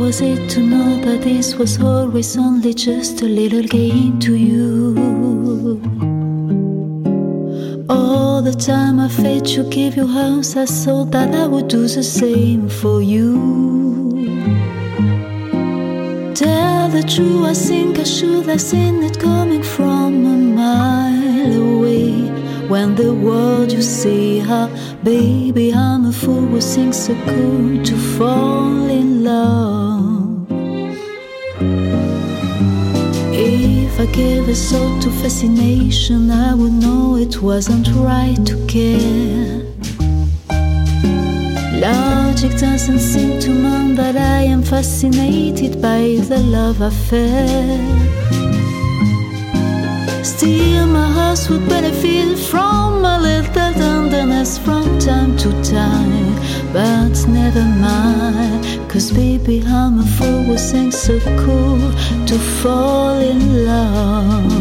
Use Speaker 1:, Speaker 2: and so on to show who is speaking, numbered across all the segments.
Speaker 1: was it to know that this was always only just a little game to you? All the time I fed you, give your house, I thought that I would do the same for you. Tell the truth, I think I should have seen it coming from a mile away. When the world you see how, baby, I'm a fool who thinks so good to fall in love. If I gave a thought to fascination, I would know it wasn't right to care. Logic doesn't seem to mind that I am fascinated by the love affair. Still my heart would benefit from a little tenderness from time to time. But never mind, 'cause baby I'm a fool who thinks so cool to fall in love.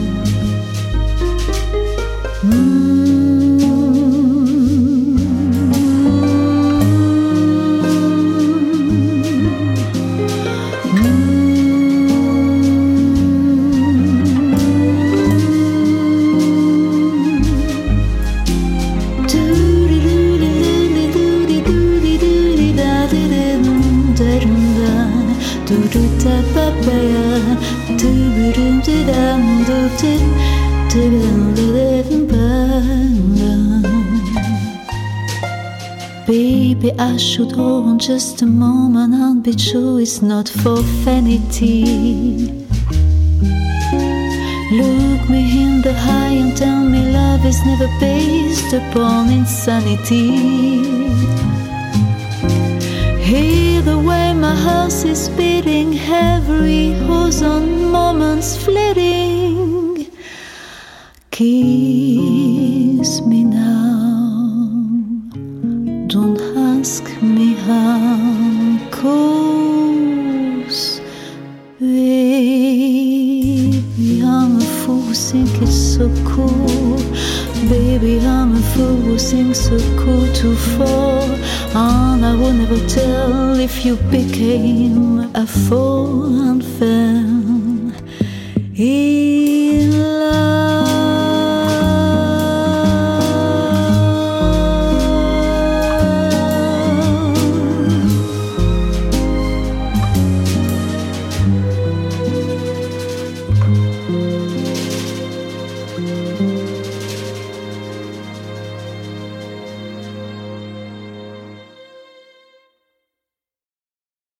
Speaker 1: Baby, I should hold on just a moment and be sure it's not for vanity. Look me in the eye and tell me love is never based upon insanity. Hear the way my heart is beating, every horizon moment's fleeting. Kiss me now, don't ask me how, 'cause baby, I'm a fool who think it's so cool. Baby, I'm a fool who thinks so cool to fall. And I will never tell if you became a fool and fell.